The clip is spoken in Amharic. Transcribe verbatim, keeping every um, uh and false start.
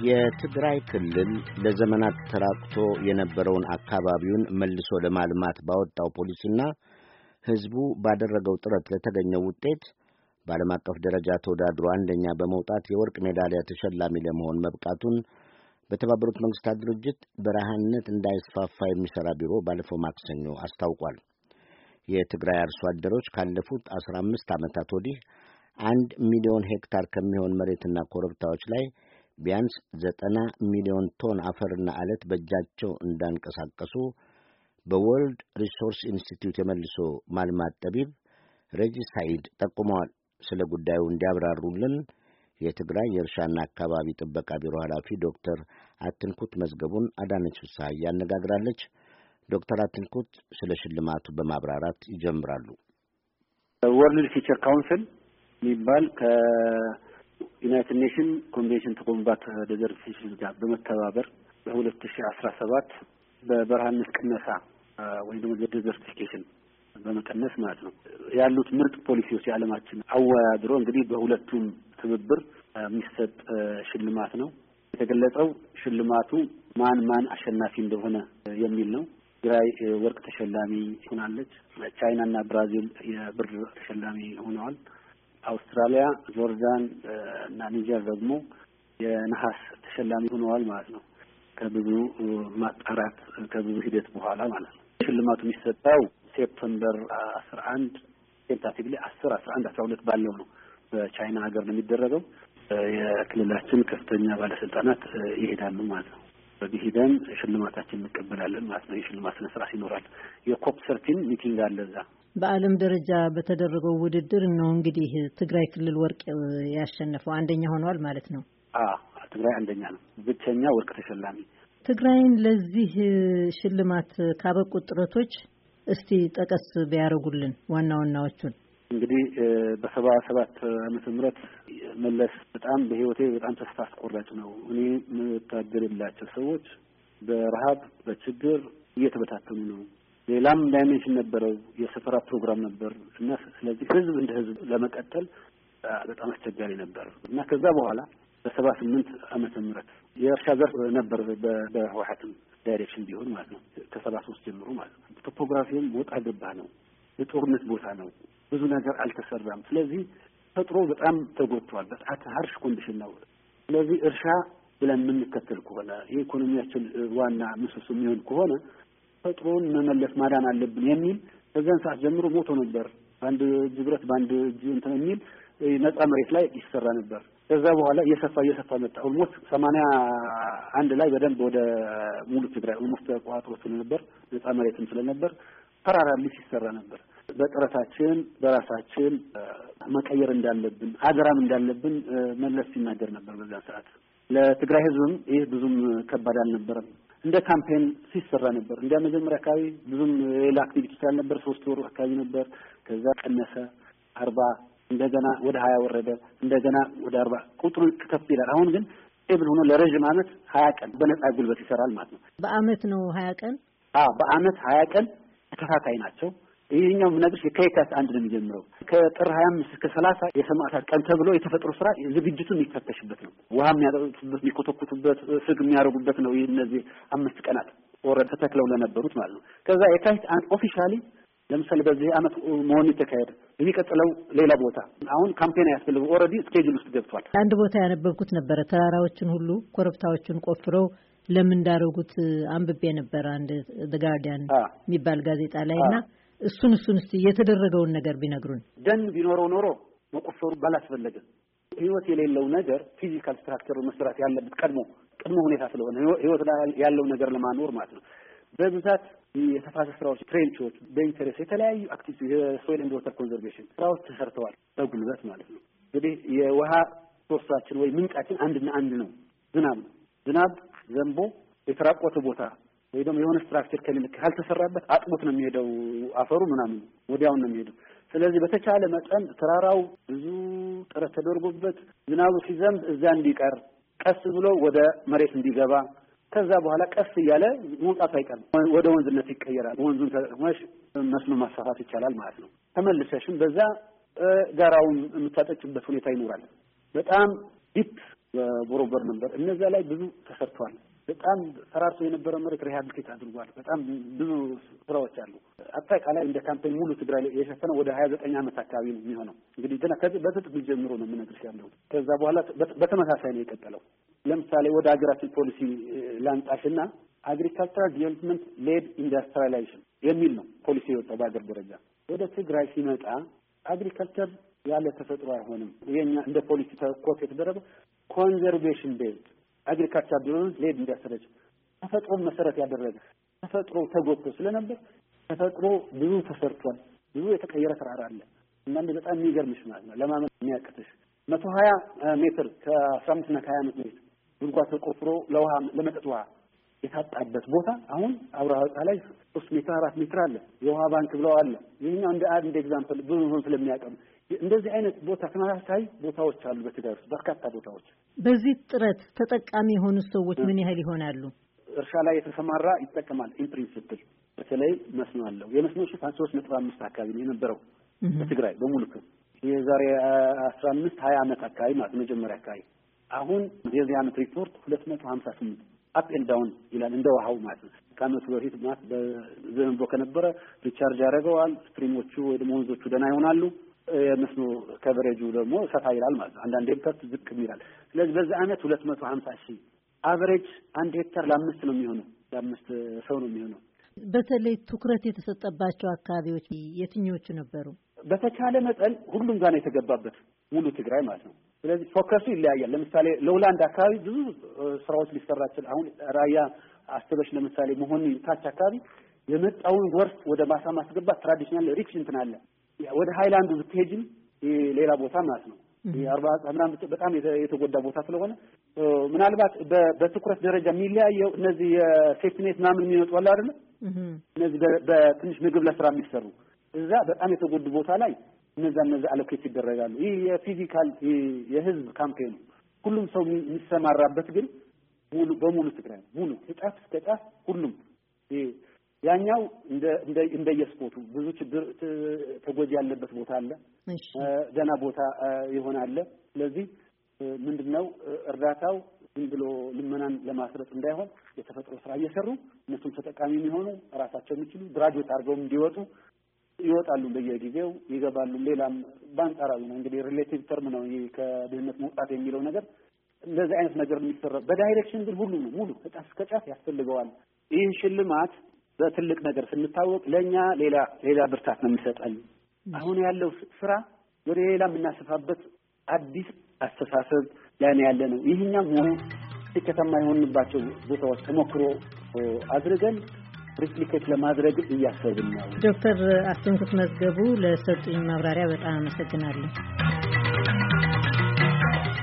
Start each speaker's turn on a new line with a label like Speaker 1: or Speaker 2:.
Speaker 1: የትግራይ ክልል ለዘመናት ተራቅቶ የነበረውን አካባቢውን መልሶ ለማልማት ባወጣው ፖሊሲና ሕዝቡ ባደረገው ጥረት ለተገኘው ውጤት በዓለም አቀፍ ደረጃ ተወዳድሮ አንደኛ በመውጣት የወርቅ ሜዳሊያ ተሸላሚ ለመሆን መብቃቱን በተባበሩት መንግስታት ድርጅት በረሃነት እንዳይስፋፋ የሚሠራ ቢሮ ባለፈው ማክሰኞ አስታውቋል። የትግራይ አርሶ አደሮች ካለፉት አስራ አምስት ዓመታት ወዲህ አንድ ሚሊዮን ሄክታር ከሚሆን መሬትና ኮረብታዎች ላይ ቢያንስ ዘጠና ሚሊዮን ቶን አፈርና አለት በእጃቸው እንዳንቀሳቀሱ በወርልድ ሪሶርስ ኢንስቲትዩት የመልሶ ማልማት ጠቢብ ሬጂ ሳይድ ጠቁመዋል። ስለ ጉዳዩ እንዲያብራሩልን የትግራይ የእርሻና አካባቢ ጥበቃ ቢሮ ኃላፊ ዶክተር አትንኩት መዝገቡን አዳነች ፍስሐ ያነጋግራለች። ዶክተር አትንኩት ስለ ሽልማቱ በማብራራት ይጀምራሉ።
Speaker 2: ወርልድ ፊቸር ካውንስል የሚባል ከዩናይትድ ኔሽን ኮንቬንሽን ቱ ኮምባት ዴዘርቲፊኬሽን ጋር በመተባበር በሁለት ሺህ አስራ ሰባት በበረሃነት ቅነሳ ወይም ደግሞ ዴዘርቲፊኬሽን በመቀነስ ማለት ነው ያሉት ምርጥ ፖሊሲዎች የዓለማችን አወዳድሮ እንግዲህ በሁለቱም ትብብር የሚሰጥ ሽልማት ነው። የተገለጸው ሽልማቱ ማን ማን አሸናፊ እንደሆነ የሚል ነው። ትግራይ ወርቅ ተሸላሚ ሆናለች። ቻይና እና ብራዚል የብር ተሸላሚ ሆነዋል። አውስትራሊያ፣ ጆርዳን እና ኒጀር ደግሞ የነሐስ ተሸላሚ ሆነዋል ማለት ነው። ከብዙ ማጣራት ከብዙ ሂደት በኋላ ማለት ነው። ሽልማቱ የሚሰጠው ሴፕቴምበር አስራ አንድ ቴንታቲቭሊ አስር አስራ አንድ አስራ ሁለት ባለው ነው። በቻይና ሀገር ነው የሚደረገው። የክልላችን ከፍተኛ ባለስልጣናት ይሄዳሉ ማለት ነው። በዚህ ሂደን ሽልማታችን እንቀበላለን ማለት ነው። የሽልማት ስነ ስርዓት ይኖራል። የኮፕ ሰርቲን ሚቲንግ አለ እዛ።
Speaker 3: በዓለም ደረጃ በተደረገው ውድድር ነው እንግዲህ ትግራይ ክልል ወርቅ ያሸነፈው አንደኛ ሆኗል ማለት ነው።
Speaker 2: አዎ ትግራይ አንደኛ ነው፣ ብቸኛ ወርቅ ተሸላሚ።
Speaker 3: ትግራይን ለዚህ ሽልማት ካበቁት ጥረቶች እስቲ ጠቀስ ቢያደርጉልን ዋና ዋናዎቹን።
Speaker 2: እንግዲህ በሰባ ሰባት ዓመተ ምህረት መለስ በጣም በህይወቴ በጣም ተስፋ አስቆራጭ ነው። እኔ የምታገልላቸው ሰዎች በረሃብ በችግር እየተበታተኑ ነው። ሌላም ዳይሜንሽን ነበረው፣ የሰፈራ ፕሮግራም ነበር እና ስለዚህ ህዝብ እንደ ህዝብ ለመቀጠል በጣም አስቸጋሪ ነበር እና ከዛ በኋላ በሰባ ስምንት ዓመተ ምህረት የእርሻ ዘርፍ ነበር በህወሓትም ዳይሬክሽን ቢሆን ማለት ነው ከሰባ ሶስት ጀምሮ ማለት ነው። ቶፖግራፊውም ወጣ ገባ ነው፣ የጦርነት ቦታ ነው፣ ብዙ ነገር አልተሰራም። ስለዚህ ተፈጥሮ በጣም ተጎድቷል፣ በጣም ሀርሽ ኮንዲሽን ነው። ስለዚህ እርሻ ብለን የምንከተል ከሆነ የኢኮኖሚያችን ዋና ምሰሶ የሚሆን ከሆነ ተፈጥሮን መመለስ ማዳን አለብን የሚል ከዛን ሰዓት ጀምሮ ሞቶ ነበር። በአንድ እጅ ብረት በአንድ እጅ እንትን የሚል ነጻ መሬት ላይ ይሰራ ነበር። ከዛ በኋላ እየሰፋ እየሰፋ መጣ። ኦልሞስት ሰማንያ አንድ ላይ በደንብ ወደ ሙሉ ትግራይ ኦልሞስት ተቋጥሮ ስለነበር ነጻ መሬትም ስለነበር ተራራ ሊስ ይሰራ ነበር። በጥረታችን በራሳችን መቀየር እንዳለብን አገራም እንዳለብን መለስ ሲናገር ነበር በዛ ሰዓት። ለትግራይ ህዝብም ይህ ብዙም ከባድ አልነበረም። እንደ ካምፔን ሲሰራ ነበር። እንደ መጀመሪያ አካባቢ ብዙም ሌላ አክቲቪቲ ስላልነበር ሶስት ወር አካባቢ ነበር። ከዛ ቀነሰ አርባ እንደገና ወደ ሀያ ወረደ፣ እንደገና ወደ አርባ ቁጥሩ ከፍ ይላል። አሁን ግን ኤብል ሆኖ ለረጅም ዓመት ሀያ ቀን በነጻ ጉልበት ይሰራል ማለት ነው።
Speaker 3: በአመት ነው ሀያ ቀን?
Speaker 2: አዎ በአመት ሀያ ቀን ተከታታይ ናቸው። ይሄኛው ምንነግርሽ ከየካቲት አንድ ነው የሚጀምረው። ከጥር ሀያ አምስት እስከ ሰላሳ የሰማዕታት ቀን ተብሎ የተፈጥሮ ስራ ዝግጅቱ የሚፈተሽበት ነው። ውሃ የሚያጠጡበት፣ የሚኮተኩቱበት፣ ፍግ የሚያደርጉበት ነው። ይሄ እነዚህ አምስት ቀናት ወረድ ተተክለው ለነበሩት ማለት ነው። ከዛ የካቲት አንድ ኦፊሻሊ ለምሳሌ በዚህ አመት መሆን የተካሄደ የሚቀጥለው ሌላ ቦታ አሁን ካምፔን ያስፈልግ ኦልሬዲ ስኬጁል ውስጥ ገብቷል።
Speaker 3: አንድ ቦታ ያነበብኩት ነበር ተራራዎችን ሁሉ ኮረብታዎችን ቆፍረው ለምን እንዳደረጉት አንብቤ ነበር አንድ ዘ ጋርዲያን የሚባል ጋዜጣ ላይና እሱን እሱን እስቲ የተደረገውን ነገር ቢነግሩን።
Speaker 2: ደን ቢኖረው ኖሮ መቆፈሩ ባላስፈለገ። ህይወት የሌለው ነገር ፊዚካል ስትራክቸር መስራት ያለበት ቀድሞ ቀድሞ ሁኔታ ስለሆነ ህይወት ያለው ነገር ለማኖር ማለት ነው። በብዛት የተፋሰስ ስራዎች፣ ትሬንቾች፣ በኢንተረስ የተለያዩ አክቲቪቲ የሶይል ኤንድ ዋተር ኮንዘርቬሽን ስራዎች ተሰርተዋል በጉልበት ማለት ነው። እንግዲህ የውሃ ሶርሳችን ወይ ምንጫችን አንድና አንድ ነው፣ ዝናብ ነው። ዝናብ ዘንቦ የተራቆተ ቦታ ወይ ደግሞ የሆነ ስትራክቸር ከሌለ ካልተሰራበት አጥቦት ነው የሚሄደው አፈሩ ምናምን ወዲያው ነው የሚሄደው። ስለዚህ በተቻለ መጠን ተራራው ብዙ ጥረት ተደርጎበት ዝናቡ ሲዘንብ እዛ እንዲቀር ቀስ ብሎ ወደ መሬት እንዲገባ ከዛ በኋላ ቀስ እያለ መውጣት አይቀርም፣ ወደ ወንዝነት ይቀየራል። ወንዙን ተጠቅመሽ መስኖ ማስፋፋት ይቻላል ማለት ነው። ተመልሰሽም በዛ ጋራውን የምታጠጭበት ሁኔታ ይኖራል። በጣም ዲፕ በቦሮበር ነበር። እነዛ ላይ ብዙ ተሰርቷል። በጣም ተራርሶ የነበረ መሬት ሪሃቢሊቴት አድርጓል። በጣም ብዙ ስራዎች አሉ። አጠቃላይ እንደ ካምፔን ሙሉ ትግራይ ላይ የሸፈነው ወደ ሀያ ዘጠኝ ዓመት አካባቢ ነው የሚሆነው። እንግዲህ ገና ከዚህ በጥጥ ጀምሮ ነው የምነግርሽ ያለው። ከዛ በኋላ በተመሳሳይ ነው የቀጠለው። ለምሳሌ ወደ ሀገራችን ፖሊሲ ላንጣሽና አግሪካልቸራል ዲቨሎፕመንት ሌድ ኢንዱስትሪያላይዜሽን የሚል ነው ፖሊሲ የወጣው በአገር ደረጃ። ወደ ትግራይ ሲመጣ አግሪካልቸር ያለ ተፈጥሮ አይሆንም። የኛ እንደ ፖሊሲ ተኮት የተደረገው ኮንዘርቬሽን ቤዝድ አግሪካልቸር ዲቨሎፕመንት ሌድ ኢንዱስትሪያላይዜሽን ተፈጥሮን መሰረት ያደረገ ተፈጥሮ ተጎድቶ ስለነበር ተፈጥሮ ብዙ ተሰርቷል። ብዙ የተቀየረ ተራራ አለ። አንዳንድ በጣም የሚገርምሽ ማለት ነው ለማመን የሚያቅትሽ መቶ ሀያ ሜትር ከአስራ አምስት እና ከሀያ ሜትር ጉድጓድ ተቆፍሮ ለውሃ ለመጠጥ ውሃ የታጣበት ቦታ አሁን አብራሃ ላይ ሶስት ሜትር አራት ሜትር አለ። የውሃ ባንክ ብለው አለ። ይሄኛው እንደ አንድ ኤግዛምፕል ብዙ ሆን ስለሚያቀም እንደዚህ አይነት ቦታ ተመሳሳይ ቦታዎች አሉ በትግራይ ውስጥ በርካታ ቦታዎች።
Speaker 3: በዚህ ጥረት ተጠቃሚ የሆኑ ሰዎች ምን ያህል ይሆናሉ?
Speaker 2: እርሻ ላይ የተሰማራ ይጠቀማል። ኢን ፕሪንሲፕል በተለይ መስኖ አለው። የመስኖ ሽፋን ሶስት ነጥብ አምስት አካባቢ ነው የነበረው በትግራይ በሙሉ የዛሬ አስራ አምስት ሀያ ዓመት አካባቢ ማለት መጀመሪያ አካባቢ። አሁን የዚህ ዓመት ሪፖርት ሁለት መቶ ሀምሳ ስምንት አፕ ኤንድ ዳውን ይላል እንደ ውሃው ማለት ነው። ከዓመቱ በፊት ማለት በዘንቦ ከነበረ ሪቻርጅ ያደርገዋል። ስትሪሞቹ ወይ ደግሞ ወንዞቹ ደህና ይሆናሉ። የመስኖ ከቨሬጁ ደግሞ ሰፋ ይላል ማለት ነው። አንዳንድ ሄክታር ዝቅ ይላል። ስለዚህ በዚህ ዓመት ሁለት መቶ ሀምሳ ሺህ አቨሬጅ አንድ ሄክታር ለአምስት ነው የሚሆነው ለአምስት ሰው ነው የሚሆነው።
Speaker 3: በተለይ ትኩረት የተሰጠባቸው አካባቢዎች የትኞቹ ነበሩ?
Speaker 2: በተቻለ መጠን ሁሉም ጋር ነው የተገባበት ሙሉ ትግራይ ማለት ነው። ስለዚህ ፎከሱ ይለያያል። ለምሳሌ ለውላንድ አካባቢ ብዙ ስራዎች ሊሰራ ይችላል። አሁን ራያ አስተበሽ ለምሳሌ መሆን ታች አካባቢ የመጣውን ጎርፍ ወደ ማሳ ማስገባት ትራዲሽናል ሪክስ እንትን አለ። ወደ ሃይላንዱ ብትሄጂም ሌላ ቦታ ማለት ነው የአርባ ምናምን በጣም የተጎዳ ቦታ ስለሆነ ምናልባት በትኩረት ደረጃ የሚለያየው እነዚህ የሴፍቲኔት ምናምን የሚመጡ አለ አይደል? እነዚህ በትንሽ ምግብ ለስራ የሚሰሩ እዛ በጣም የተጎዱ ቦታ ላይ እነዛ እነዛ አሎኬት ይደረጋሉ። ይህ የፊዚካል የህዝብ ካምፔኑ ሁሉም ሰው የሚሰማራበት ግን ሙሉ በሙሉ ትግራይ ሙሉ ከጫፍ እስከ ጫፍ ሁሉም ያኛው እንደ እንደ እንደየስፖቱ ብዙ ችግር ተጎጂ ያለበት ቦታ አለ። ደህና ቦታ ይሆናል። ስለዚህ ምንድነው እርዳታው ዝም ብሎ ልመናን ለማስረጽ እንዳይሆን የተፈጥሮ ስራ እየሰሩ እነሱም ተጠቃሚ የሚሆኑ ራሳቸው የሚችሉ ግራጁዌት አድርገው እንዲወጡ ይወጣሉ፣ በየጊዜው ይገባሉ። ሌላም ባንጻራዊ ነው እንግዲህ ሪሌቲቭ ተርም ነው ይሄ ከድህነት መውጣት የሚለው ነገር። እንደዚህ አይነት ነገር የሚሰራ በዳይሬክሽን ግን ሁሉ ነው ሙሉ ከጫፍ እስከ ጫፍ ያስፈልገዋል። ይህን ሽልማት በትልቅ ነገር ስንታወቅ ለኛ ሌላ ሌላ ብርታት ነው የሚሰጣል። አሁን ያለው ስራ ወደ ሌላ የምናሰፋበት አዲስ አስተሳሰብ ላይ ነው ያለ ነው። ይሄኛው ሆኖ ከተማ የሆንባቸው ቦታዎች ተሞክሮ አድርገን ሪፕሊኬት ለማድረግ እያሰብን ነው።
Speaker 3: ዶክተር አስንኩት መዝገቡ ለሰጡኝ ማብራሪያ በጣም አመሰግናለሁ።